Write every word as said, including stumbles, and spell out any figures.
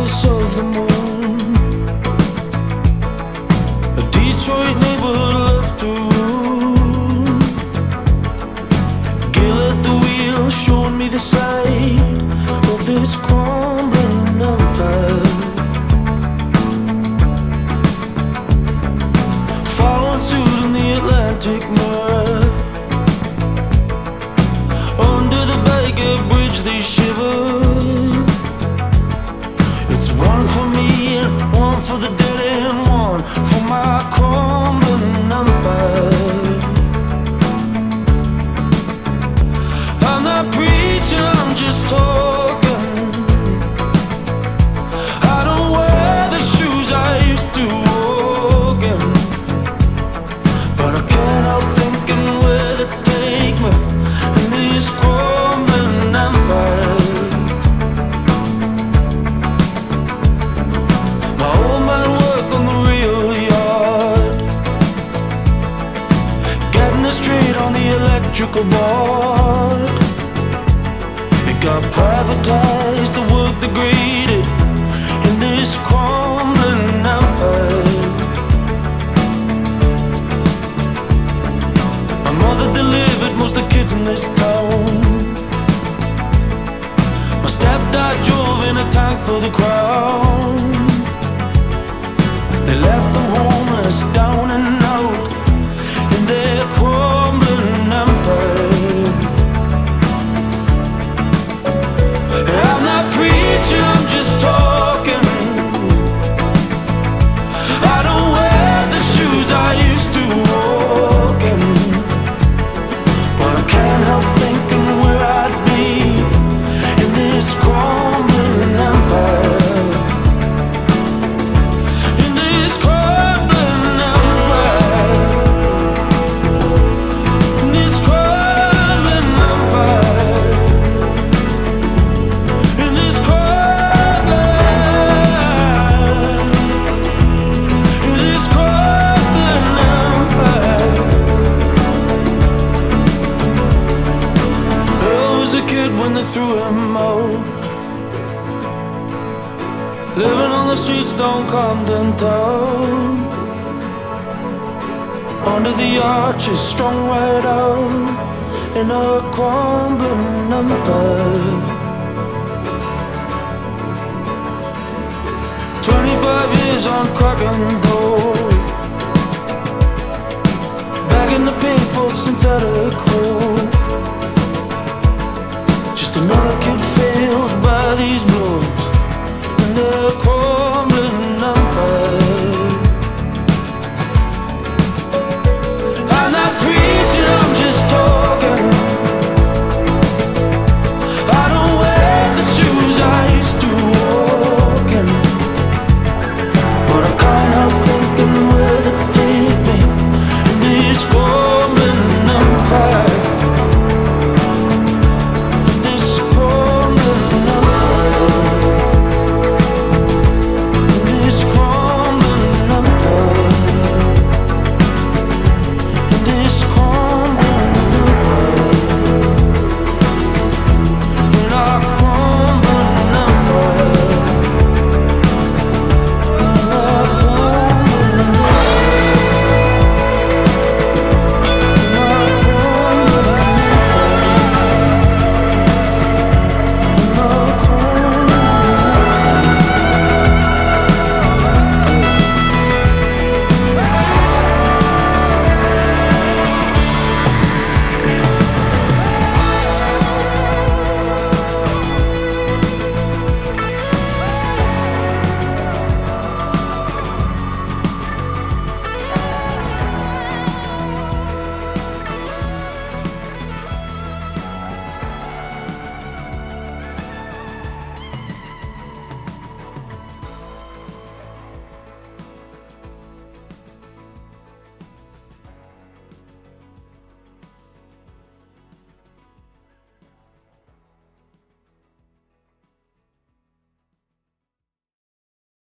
surface of the moon. A Detroit neighborhood left to ruin. Gil at the wheel showed me the side of this crumbling empire. Following suit in the Atlantic mirror. Under the Baker Bridge they shiver. It's one for me and one for the dead and one for my crumbling empire. I'm not preaching, I'm just talking. I don't wear the shoes I used to walk in, but I can't help thinking where they take me in this crumbling empire. My old man worked on the rail yard, getting it straight on the electrical board. It got privatized, the work degraded in this crumbling empire. My mother delivered most of the kids in this town. My stepdad drove in a tank for the crown. They left them homeless, down and out in their crumbling empire. I'm not preaching, I'm just talking. I don't wear the shoes I used to walk in, but I can't help thinking where I'd be in this crumbling empire. In this crumbling empire. In this crumbling empire. In this crumbling, in this crumbling empire. Earl was a kid when they threw him out, living on the streets down Camden Town. Under the arches, strung right out in a crumbling empire. Twenty-five years on crack and dough, back in the painful synthetic